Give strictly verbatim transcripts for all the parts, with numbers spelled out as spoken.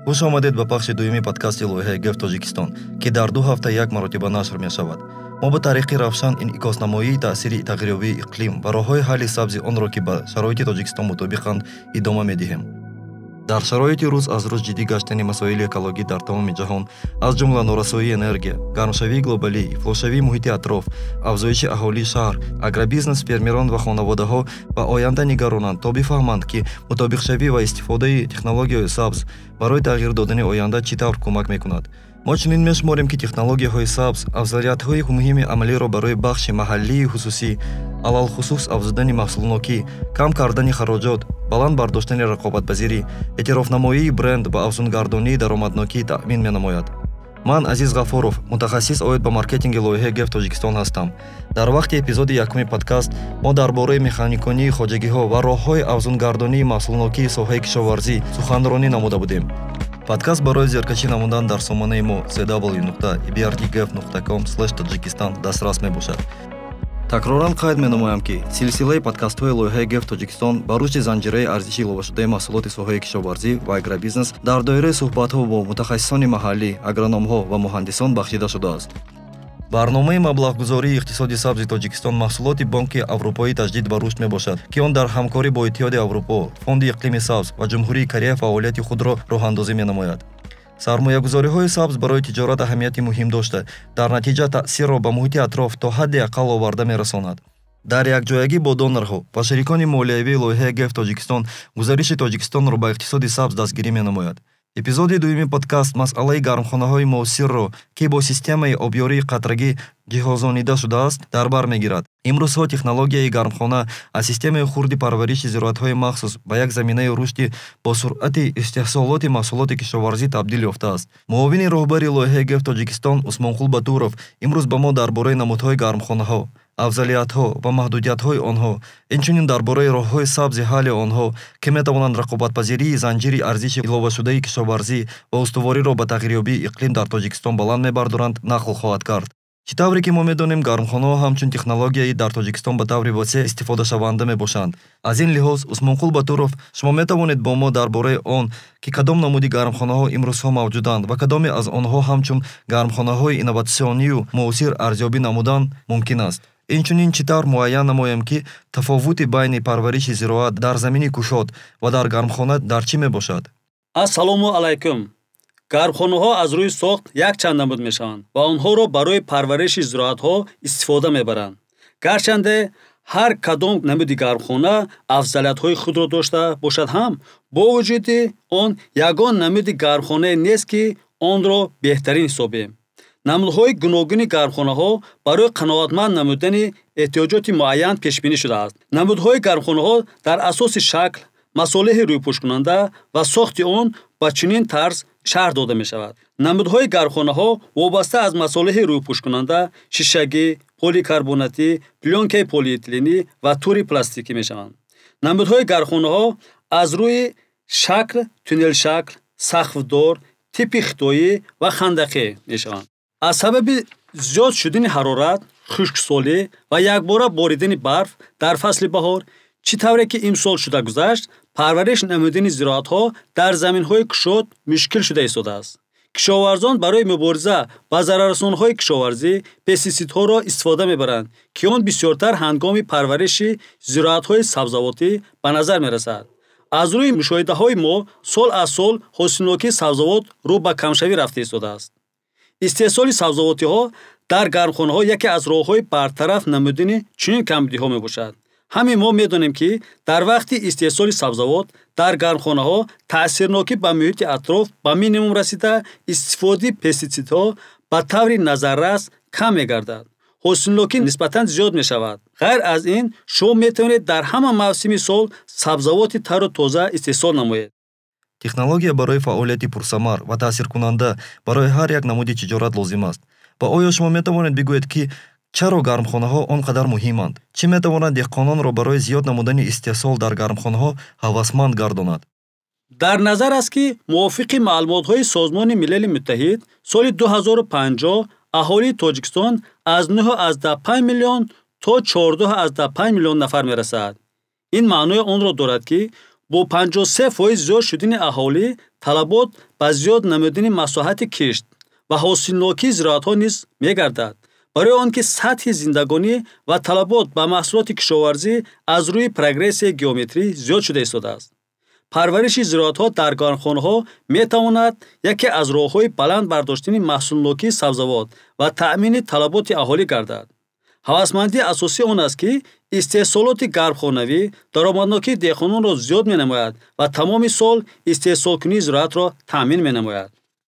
хуш омадед ба пахши дуюми подкасти лоиҳаи геф Тоҷикистон, ки дар ду ҳафта як маротиба нашр мешавад. мо ба тариқи равшан инъикоснамоии таъсири тағйирёбии иқлим ва роҳҳои ҳалли сабзи онро ки ба шароити Тоҷикистон мутобиқанд идома медиҳем. дар шароити рӯз аз рӯз ҷиддӣ гаштани масоили экологӣ дар тамоми ҷаҳон, аз ҷумла норасоии энергия, гармшавии глобалӣ, ифлосшавии муҳити атроф, афзоиши аҳолии шаҳр, агробизнес, фермерон ва хонаводаҳо ба оянда нигаронанд, то бифаҳманд, ки мутобиқшавӣ ва истифодаи технологияҳои сабз барои тағйир додани оянда чӣ тавр кӯмак мекунад. мо чунин мешуморем, ки технологияҳои сабз афзалиятҳои муҳими амалиро барои бахши маҳаллии хусусӣ, алалхусус афзудани маҳсулнокӣ, кам кардани хароҷот, баланд бардоштани рақобатпазирӣ, эътирофнамоии бренд ва афзунгардонии даромаднокӣ таъмин менамояд. ман Азиз Ғафуров, мутахассис оид ба маркетинги лоиҳаи геф Тоҷикистон ҳастам. дар вақти эпизоди якуми подкаст мо дар бораи механиконии хоҷагиҳо ва роҳҳои афзунгардонии маҳсулнокии соҳаи кишоварзӣ суханронӣ намуда будем. подкаст барои зеркашӣ намудан дар сомонаи мо дабл ю дабл ю дабл ю нуқта и би ар ди геф нуқта ком слеш таҷикистан дастрас мебошад. такроран қайд менамоям, ки силсилаи подкастҳои лоиҳаи геф Тоҷикистон ба рушди занҷираи арзиши иловашудаи маҳсулоти соҳаи кишоварзӣ ва агробизнес дар доираи суҳбатҳо бо мутахассисони маҳаллӣ, агрономҳо ва муҳандисон бахшида шудааст. барномаи маблағгузории иқтисоди сабзи Тоҷикистон маҳсулоти Бонки Аврупоӣ таҷдид ба рушд мебошад, ки он дар ҳамкорӣ бо Иттиҳоди Аврупо, Фонди иқлими сабз ва Ҷумҳурии Корея фаъолияти худро роҳандозӣ менамояд. сармоягузориҳои сабз барои тиҷорат аҳамияти муҳим дошта, дар натиҷа таъсирро ба муҳити атроф то ҳадди аққал оварда мерасонад. дар якҷоягӣ бо донорҳо ва шарикони молиявии лоиҳаи геф Тоҷикистон гузариши Тоҷикистонро ба иқтисоди сабз дастгирӣ менамояд. эпизоди дуюми подкаст масъалаи гармхонаҳои муосирро, ки бо системаи обёрии қатрагӣ ҷиҳозонида шудааст, дар бар мегирад. имрӯзҳо технологияи гармхона аз системаи хурди парвариши зироатҳои махсус ба як заминаи рушди бо суръати истеҳсолоти маҳсулоти кишоварзӣ табдил ёфтааст. муовини роҳбари лоиҳаи геф Тоҷикистон Усмонқул Батуров имрӯз ба мо дар бораи намудҳои гармхонаҳо, афзалиятҳо ва маҳдудиятҳои онҳо, инчунин дар бораи роҳҳои сабзи ҳалли онҳо, ки метавонанд рақобатпазирии занҷири арзиши иловашудаи кишоварзӣ ва устувориро ба тағйирёбии иқлим дар Тоҷикистон баланд мебардоранд, нақл хоҳад кард. чӣ тавре ки мо медонем, гармхонаҳо ҳамчун технологияи дар Тоҷикистон ба таври восеъ истифодашаванда мебошанд. аз ин лиҳоз Усмонқул Батуров, шумо метавонед бо мо дар бораи он, ки кадом намуди гармхонаҳо имрӯзҳо мавҷуданд ва кадоме аз онҳо ҳамчун гармхонаҳои инноватсионию муосир арзёбӣ намудан мумкин аст. инчунин чӣ тавр муайян намоем, ки тафовути байни парвариши зироат дар замини кушод ва дар гармхона дар чӣ мебошад? ассалому алайкум. гармхонаҳо аз рӯи сохт якчанд намуд мешаванд ва онҳоро барои парвариши зироатҳо истифода мебаранд. гарчанде ҳар кадом намуди гармхона афзалиятҳои худро дошта бошад ҳам, бо вуҷуди он ягон намуди гармхонае нест, ки онро беҳтарин ҳисобем. намудҳои гуногуни гармхонаҳо барои қаноатманд намудани эҳтиёҷоти муайян пешбинӣ шудааст. намудҳои гармхонаҳо дар асоси шакл, масолиҳи рӯйпӯшкунанда ва сохти он ба чунин тарз шарҳ дода мешавад. намудҳои гармхонаҳо вобаста аз масолиҳи рӯйпӯшкунанда, шишагӣ, поликарбонатӣ, плёнкаи полиэтиленӣ ва тури пластикӣ мешаванд. намудҳои гармхонаҳо аз рӯи шакл, туннелшакл, сахвдор, типи хитоӣ ва хандақӣ мешаванд. аз сабаби зиёд шудани ҳарорат, хушксолӣ ва якбора боридани барф дар фасли баҳор, чӣ тавре ки имсол шуда гузашт, парвариш намудани зироатҳо дар заминҳои кушод мушкил шуда истодааст. кишоварзон барои мубориза ба зараррасонҳои кишоварзӣ пестисидҳоро истифода мебаранд, ки он бисёртар ҳангоми парвариши зироатҳои сабзавотӣ ба назар мерасад. аз рӯи мушоҳидаҳои мо сол аз сол ҳосилнокии сабзавот рӯ ба камшавӣ рафта истодааст. истеҳсоли сабзавотиҳо дар гармхонаҳо яке аз роҳҳои бартараф намудани чунин камбудиҳо мебошад. ҳамин мо медонем, ки дар вақти истеҳсоли сабзавот дар гармхонаҳо таъсирнокӣ ба муҳити атроф ба минимум расида, истифодаи пестисидҳо ба таври назаррас кам мегардад. ҳосилнокӣ нисбатан зиёд мешавад. ғайр аз ин, шумо метавонед дар ҳама мавсими сол сабзавоти тару тоза истеҳсол намоед. технология барои фаъолияти пурсамар ва таъсиркунанда барои ҳар як намуди тиҷорат лозим аст. ва оё шумо метавонед бигӯед, ки чаро гармхонаҳо он қадар муҳиманд? чӣ метавонад деҳқононро барои зиёд намудани истеҳсол дар гармхонаҳо ҳавасманд гардонад? дар назар аст, ки мувофиқи маълумотҳои Созмони Милали Муттаҳид, соли ду ҳазору панҷоҳ аҳолии Тоҷикистон аз нӯҳ азда панҷ миллион то чордӯ азда панҷ миллион нафар мерасад. ин маънои онро дорад, ки бо панҷоҳ و سه фоиз зиёд шудани аҳолӣ талабот ба зиёд намудани масоҳати кишт ва ҳосилнокии зироатҳо низ мегардад. барои он ки сатҳи зиндагонӣ ва талабот ба маҳсулоти кишоварзӣ аз рӯи прогрессияи геометрӣ зиёд шуда истодааст. парвариши зироатҳо дар гармхонаҳо метавонад яке аз роҳҳои баланд бардоштани маҳсулнокии сабзавот ва таъмини талаботи аҳолӣ гардад. ҳавасмандии асосии он аст ки истеҳсолоти гармхонавӣ даромаднокии деҳқононро зиёд менамояд ва тамоми сол истеҳсолкунии зироатро таъмин менамояд.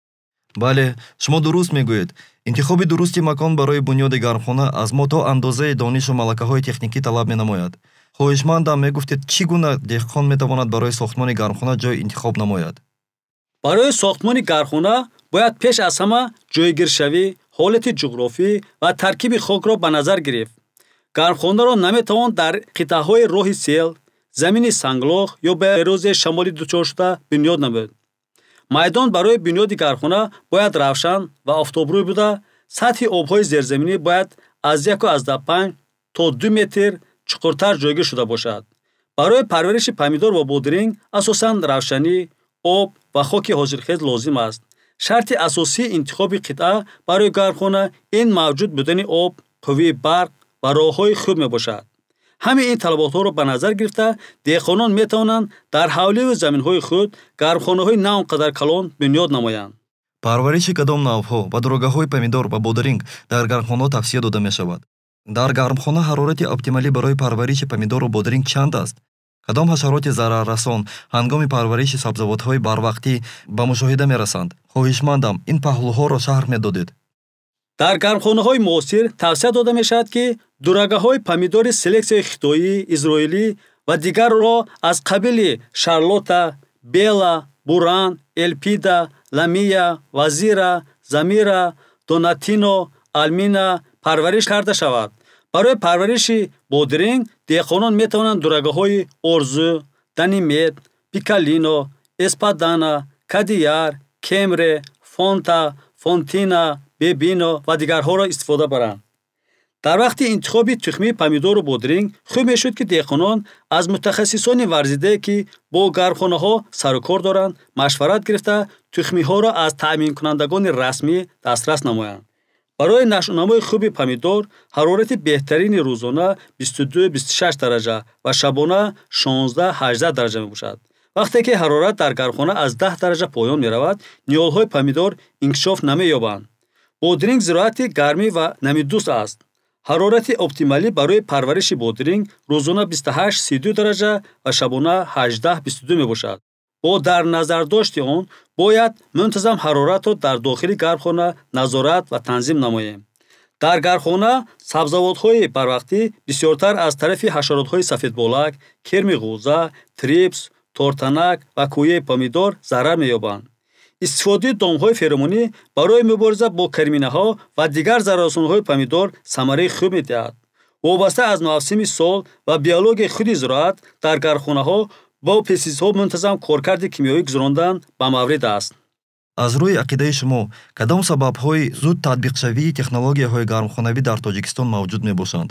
бале, шумо дуруст мегӯед. интихоби дурусти макон барои бунёди гармхона аз мо то андозаи донишу малакаҳои техникӣ талаб менамояд. хоҳишмандам мегуфтед чӣ гуна деҳқон метавонад барои сохтмони гармхона ҷой интихоб намояд? барои сохтмони гармхона бояд пеш аз ҳама ҷойгиршавӣ, ҳолати ҷуғрофӣ ва таркиби хокро ба назар гирифт. гармхонаро наметавон дар қитъаҳои роҳи сел, замини санглох ё ба эрозияи шамолӣ дучор шуда бунёд намуд. майдон барои бунёди гармхона бояд равшан ва офтобрӯй буда, сатҳи обҳои зерзаминӣ бояд аз яку аздаҳ панҷ то ду метр чуқуртар ҷойгир шуда бошад. барои парвариши помидор ва бодиринг асосан равшанӣ, об ва хоки ҳосилхез лозим аст. шарти асосии интихоби қитъа барои гармхона ин мавҷуд будани об, қуввии барқ ва роҳҳои хуб мебошад. ҳамаи ин талаботҳоро ба назар гирифта, деҳқонон метавонанд дар ҳавливу заминҳои худ гармхонаҳои на он қадар калон бунёд намоянд. парвариши кадом навъҳо ва дурогаҳои помидор ва бодиринг дар гармхона тавсия дода мешавад? дар гармхона ҳарорати оптималӣ барои парвариши помидору бодиринг чанд аст? кадом ҳашароти зараррасон ҳангоми парвариши сабзавотҳои барвақтӣ ба мушоҳида мерасанд? хоҳишмандам, ин паҳлӯҳоро шаҳр медодед. дар гармхонаҳои муосир тавсия дода мешавад ки дурагаҳои помидори селексияи хитоӣ, изроилӣ ва дигарро аз қабили шарлота, бела, буран, элпида, ламия, вазира, замира, донатино, алмина парвариш карда шавад. барои парвариши бодиринг деҳқонон метавонанд дурагаҳои орзу, данимед, пикалино, эспадана, кадияр, кемре, фонта, фонтина, бебино ва дигарҳоро истифода баранд. дар вақти интихоби тухмии помидору бодиринг хуб мешуд ки деҳқонон аз мутахассисони варзидае ки бо гармхонаҳо сарукор доранд машварат гирифта тухмиҳоро аз таъминкунандагони расмӣ дастрас намоянд. барои нашъунамои хуби помидор ҳарорати беҳтарини рӯзона бисту ду - бисту шаш дараҷа ва шабона шонздаҳ - ҳаждаҳ дараҷа мебошад. вақте ки ҳарорат дар гармхона аз даҳ дараҷа поён меравад, ниёлҳои помидор инкишоф намеёбанд. бодиринг зироати гармӣ ва намидӯст аст. ҳарорати оптималӣ барои парвариши бодиринг рӯзона бисту ҳашт - си ду дараҷа ва шабона ҳаждаҳ - бисту ду мебошад. бо дар назардошти он бояд мунтазам ҳароратро дар дохили гармхона назорат ва танзим намоем. дар гармхона сабзавотҳои барвақтӣ бисёртар аз тарафи ҳашаротҳои сафедболак, керми ғӯза, трипс, тортанак ва кӯяи помидор зарар меёбанд. истифодаи домҳои феромонӣ барои мубориза бо карминаҳо ва дигар зараррасонҳои помидор самараи хуб медиҳад. вобаста аз мавсими сол ва биологияи худи зироат дар гармхонаҳо бо пестисидҳо мунтазам коркарди кимиёвӣ гузарондан ба маврид аст. аз рӯи ақидаи шумо кадом сабабҳои зуд татбиқшавии технологияҳои гармхонавӣ дар тоҷикистон мавҷуд мебошанд?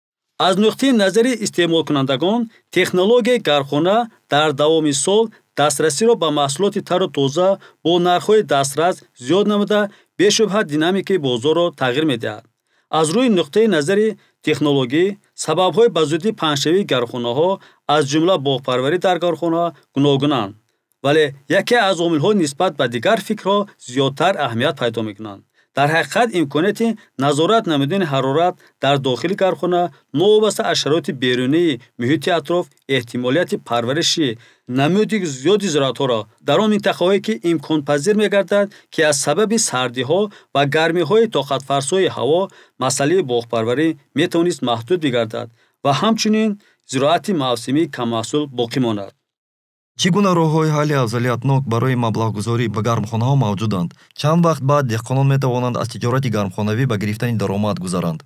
аз нуқтаи назари истеъмолкунандагон технологияи гармхона дар давоми сол дастрасиро ба маҳсулоти тару тоза бо нархҳои дастрас зиёд намуда бешубҳа динамикаи бозорро тағйир медиҳад. аз рӯи нуқтаи назари технологӣ сабабҳои ба зудӣ паҳншавии гармхонаҳо аз ҷумла боғпарварӣ дар гармхона гуногунанд, вале яке аз омилҳо нисбат ба дигар фикрҳо зиёдтар аҳамият пайдо мекунанд. дар ҳақиқат имконияти назорат намудани ҳарорат дар дохили гармхона новобаста аз шароити берунии муҳити атроф эҳтимолияти парвариши намуди зиёди зироатҳоро дар он минтақаҳое ки имконпазир мегардад ки аз сабаби сардиҳо ва гармиҳои тоқатфарсои ҳаво масъалаи боғпарварӣ метавонист маҳдуд бигардад ва ҳамчунин зироати мавсимии каммаҳсул боқӣ монад. чӣ гуна роҳҳои ҳалли афзалиятнок барои маблағгузорӣ ба гармхонаҳо мавҷуданд? чанд вақт баъд деҳқонон метавонанд аз тиҷорати гармхонавӣ ба гирифтани даромад гузаранд?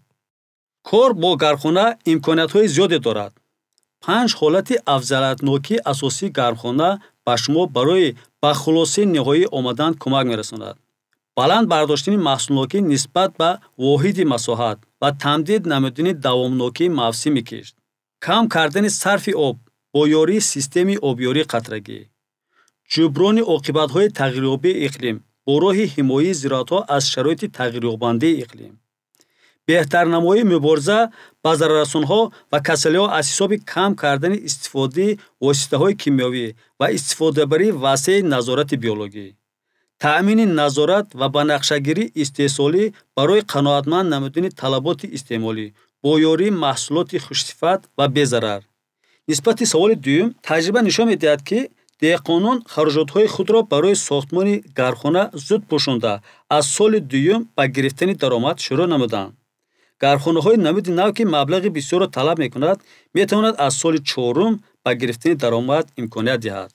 кор бо гармхона имкониятҳои зиёде дорад. панҷ ҳолати афзалиятнокии асосии гармхона ба шумо барои ба хулосаи ниҳоӣ омадан кӯмак мерасонад. баланд бардоштани маҳсулнокӣ нисбат ба воҳиди масоҳат ва тамдид намудани давомнокии мавсими кишт. кам кардани сарфи об бо ёрии системи обёрии қатрагӣ, ҷуброни оқибатҳои тағйирёбии иқлим бо роҳи ҳимояи зироатҳо аз шароити тағйирёбандии иқлим, беҳтарнамоии мубориза ба зараррасонҳо ва касалиҳо аз ҳисоби кам кардани истифодаи воситаҳои кимиёвӣ ва истифодабарии васеъи назорати биологӣ, таъмини назорат ва банақшагирии истеҳсолӣ барои қаноатманд намудани талаботи истеъмолӣ бо ёрии маҳсулоти хушсифат ва безарар. Нисбати саволи дуюм, таҷриба нишон медиҳад, ки деҳқонон хароҷотҳои худро барои сохтмони гархона зуд пӯшонда, аз соли дуюм ба гирифтани даромад шурӯъ намуданд. Гархонаҳои намуди нав, ки маблағи бисёрро талаб мекунад, метавонад аз соли чорум ба гирифтани даромад имконият диҳад.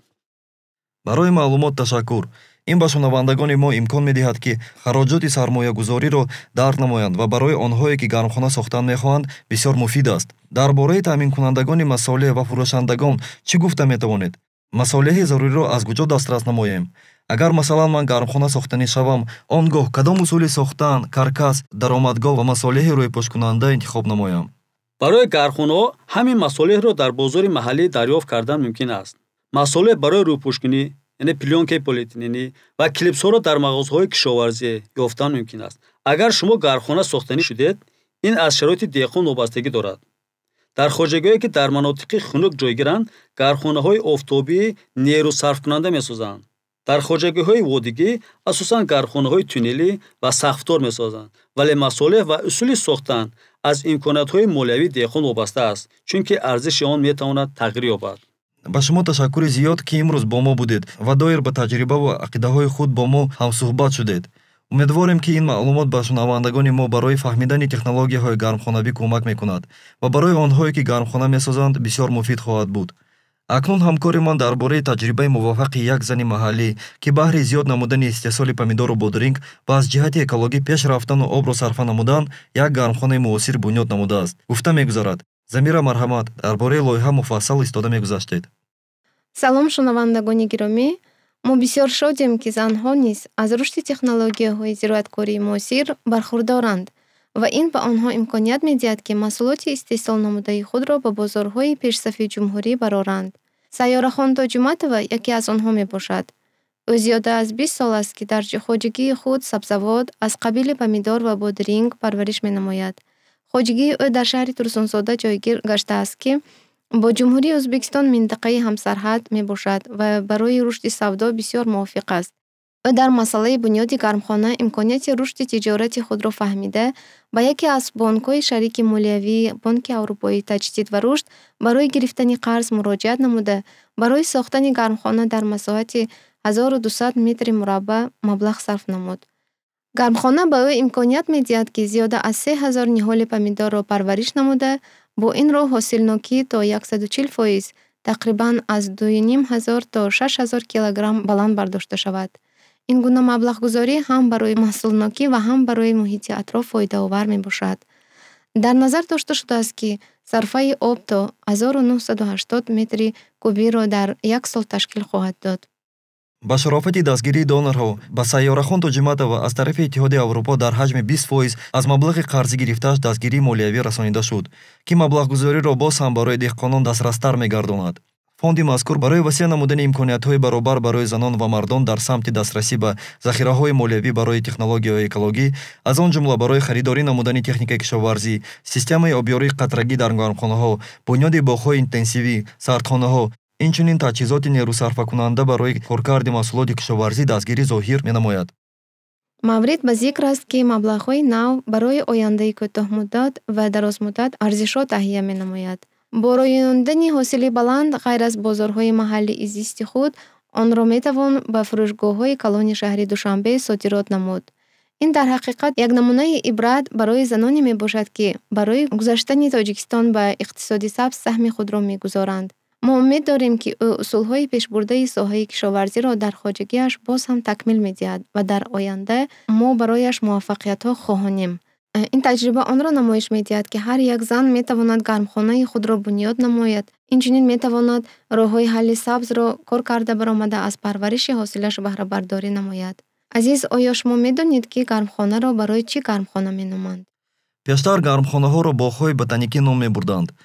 барои маълумот ташаккур. ин ба шунавандагони мо имкон медиҳад, ки хароҷоти сармоягузориро дарк намоянд ва барои онҳое, ки гармхона сохтан мехоҳанд, бисёр муфид аст. дар бораи таъминкунандагони масолеҳ ва фурӯшандагон чӣ гуфта метавонед? масолеҳи заруриро аз куҷо дастрас намоем? агар масалан ман гармхона сохтанӣ шавам, он гоҳ кадом усули сохтан, каркас, даромадгоҳ ва масолеҳи рӯйпӯшкунанда интихоб намоям? барои гархонаҳо ҳамин масолеҳро дар бозори маҳаллӣ дарёфт кардан мумкин аст. Масолеҳ барои рӯйпӯшкунӣ, яъне плёнкаи полиэтиленӣ ва клипсҳоро дар мағозаҳои кишоварзӣ ёфтан мумкин аст. агар шумо гархона сохтанӣ шудед, ин аз шароити деҳқон вобастагӣ дорад. дар хоҷагоҳе, ки дар манотиқи хунук ҷойгиранд, гархонаҳои офтобӣ нерӯсарфкунанда месозанд. дар хоҷагоҳҳои водигӣ асосан гархонаҳои туннелӣ ва сақфдор месозанд, вале масолеҳ ва усули сохтан аз имкониятҳои молиявии деҳқон вобаста аст, чунки арзиши он метавонад тағйир ёбад. ба шумо ташаккури зиёд, ки имрӯз бо мо будед ва доир ба таҷриба ва ақидаҳои худ бо мо ҳамсуҳбат шудед. умедворем, ки ин маълумот ба шунавандагони мо барои фаҳмидани технологияҳои гармхонавӣ кӯмак мекунад ва барои онҳое, ки гармхона месозанд, бисёр муфид хоҳад буд. акнун ҳамкори ман дар бораи таҷрибаи муваффақи як зани маҳаллӣ, ки баҳри зиёд намудани истеҳсоли помидору бодиринг ва аз ҷиҳати экологӣ пеш рафтану обро сарфа намудан, як гармхонаи муосир бунёд намудааст. гуфта мегузарад. Замира Марҳамат дар бораи лоиҳа муфассал истода мегузаштед. салом шунавандагони гиромӣ, мо бисёр шодем, ки занҳо низ аз рушди технологияҳои зироаткории муосир бархурдоранд ва ин ба онҳо имконият медиҳад, ки маҳсулоти истеҳсол намудаи худро ба бозорҳои пешсафи ҷумҳурӣ бароранд. Сайёрахон Тоҷуматова яке аз онҳо мебошад. ӯ зиёда аз бист сол аст, ки дар хоҷагии худ сабзавот аз қабили помидор ва бодиринг парвариш менамояд. хоҷагии ӯ дар шаҳри Турсунзода ҷойгир гаштааст, ки бо ҷумҳурии Ӯзбекистон минтақаи ҳамсарҳад мебошад ва барои рушди савдо бисёр мувофиқ аст. ӯ дар масъалаи бунёди гармхона имконияти рушди тиҷорати худро фаҳмида, ба яке аз бонкҳои шарики молиявии Бонки Аврупои таҷдид ва рушд барои гирифтани қарз муроҷиат намуда, барои сохтани гармхона дар масоҳати ҳазору дусад метри мураббаъ маблағ сарф намуд. гармхона ба ӯ имконият медиҳад, ки зиёда аз се ҳазор ниҳоли помидорро парвариш намуда, бо ин роҳ ҳосилнокӣ то яксаду чил фоиз, тақрибан аз ду и ним ҳазор то шаш ҳазор килограмм баланд бардошта шавад. ин гуна маблағгузорӣ ҳам барои маҳсулнокӣ ва ҳам барои муҳити атроф фоидаовар мебошад. дар назар дошта шудааст, ки сарфаи об то ҳазору нуҳсаду ҳаштод метри кубиро дар як сол ташкил хоҳад дод. ба шарофати дастгирии донорҳо, ба Сайёрахон Тоҷуматова аз тарафи Иттиҳоди Аврупо дар ҳаҷми бист фоиз аз маблағи қарзӣ гирифтааш дастгирии молиявӣ расонида шуд, ки маблағгузориро боз ҳам барои деҳқонон дастрастар мегардонад. фонди мазкур барои васеъ намудани имкониятҳои баробар барои занон ва мардон дар самти дастрасӣ ба захираҳои молиявӣ барои технологияҳои экологӣ, аз он ҷумла барои харидорӣ намудани техникаи кишоварзӣ, системаи обёрии қатрагӣ дар гармхонаҳо, бунёди боғҳои интенсивӣ, сардхонаҳо, инчунин таҷҳизоти нерӯсарфакунанда барои коркарди маҳсулоти кишоварзӣ дастгирӣ зоҳир менамояд. маврид ба зикр аст, ки маблағҳои нав барои ояндаи кӯтоҳмуддат ва дарозмуддат арзишро таҳия менамояд. бо роёндани ҳосили баланд, ғайр аз бозорҳои маҳаллии зисти худ, онро метавон ба фурӯшгоҳҳои калони шаҳри Душанбе содирот намуд. ин дар ҳақиқат як намунаи ибрат барои заноне мебошад, ки барои гузаштани Тоҷикистон ба иқтисоди сабз саҳми худро мегузоранд. мо умед дорем, ки ӯ усулҳои пешбурдаи соҳаи кишоварзиро дар хоҷагиаш боз ҳам такмил медиҳад ва дар оянда мо барояш муваффақиятҳо хоҳонем. ин таҷриба онро намоиш медиҳад, ки ҳар як зан метавонад гармхонаи худро бунёд намояд. инчунин метавонад роҳҳои ҳалли сабзро кор карда баромада аз парвариши ҳосилаш баҳрабардорӣ намояд. азиз, оё шумо медонед, ки гармхонаро барои чӣ гармхона меноманд? пештар гармхонаҳоро боғҳои ботаникӣ ном мебурданд.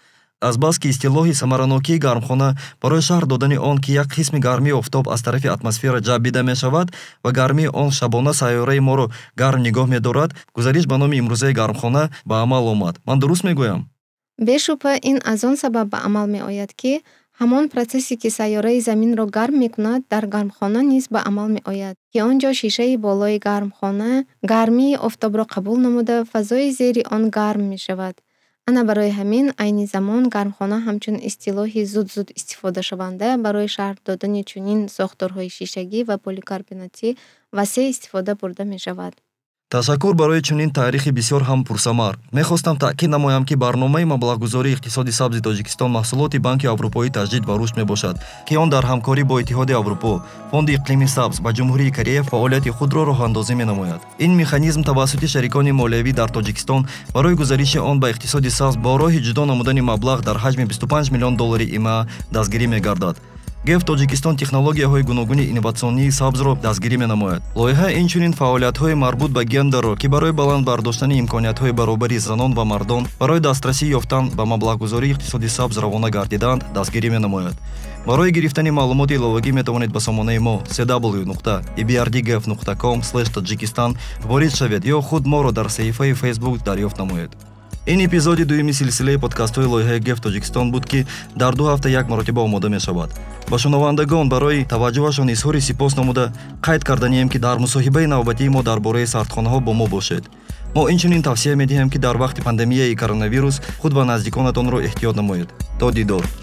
Азбаски истилоҳи самаранокии гармхона барои шарҳ додани он ки як қисми гармии офтоб аз тарафи атмосфера ҷабида мешавад ва гармии он шабона сайёраи моро гарм нигоҳ медорад, гузариш ба номи имрӯзаи гармхона ба амал омад. Ман дуруст мегӯям? бешубҳа ин аз он сабаб ба амал меояд, ки ҳамон протсессе ки сайёраи Заминро гарм мекунад, дар гармхона низ ба амал меояд, ки он ҷо шишаи болои гармхона гармии офтобро қабул намуда, фазои зери он гарм мешавад. Ана барои ҳамин айни замон гармхона ҳамчун истилоҳи зуд-зуд истифодашаванда барои шарҳ додани чунин сохторҳои шишагӣ ва поликарбонатӣ васеъ истифода бурда мешавад. Ташаккур барои чунин таърихи бисёр ҳам пурсамар. Мехостам таъкид намоям, ки барномаи маблағгузории иқтисоди сабзи Тоҷикистон маҳсулоти Банки Аврупоӣ таҷдид ва рушд мебошад, ки он дар ҳамкорӣ бо Иттиҳоди Аврупо, Фонди иқлими сабз ва Ҷумҳурии Корея фаъолияти худро роҳандозӣ менамояд. Ин механизм тавассути шарикони молиявӣ дар Тоҷикистон барои гузариши он ба иқтисоди сабз бо роҳи ҷудо намудани маблағ дар ҳаҷми бисту панҷ миллион доллари има дастгирӣ мегардад. геф Тоҷикистон технологияҳои гуногуни инноватсионии сабзро дастгирӣ менамояд. Лоиҳа инчунин фаъолиятҳои марбут ба гендерро, ки барои баланд бардоштани имкониятҳои баробари занон ва мардон барои дастрасӣ ёфтан ба маблағгузории иқтисоди сабз равона гардиданд, дастгирӣ менамояд. Барои гирифтани маълумоти иловагӣ метавонед ба сомонаи мо си дабл ю нуқта и би ар ди геф нуқта ком слеш таҷикистан ворид шавед ё худ моро дар саҳифаи Facebook дарёфт намоед. ин эпизоди дуюми силсилаи подкастҳои лоиҳаи геф Тоҷикистон буд, ки дар ду ҳафта як маротиба омода мешавад. ба шунавандагон барои таваҷҷӯҳашон изҳори сипос намуда қайд карданием, ки дар мусоҳибаи навбатии мо дар бораи сардхонаҳо бо мо бошед. мо инчунин тавсия медиҳем, ки дар вақти пандемияи коронавирус худ ва наздиконатонро эҳтиёт намоед. то дидор.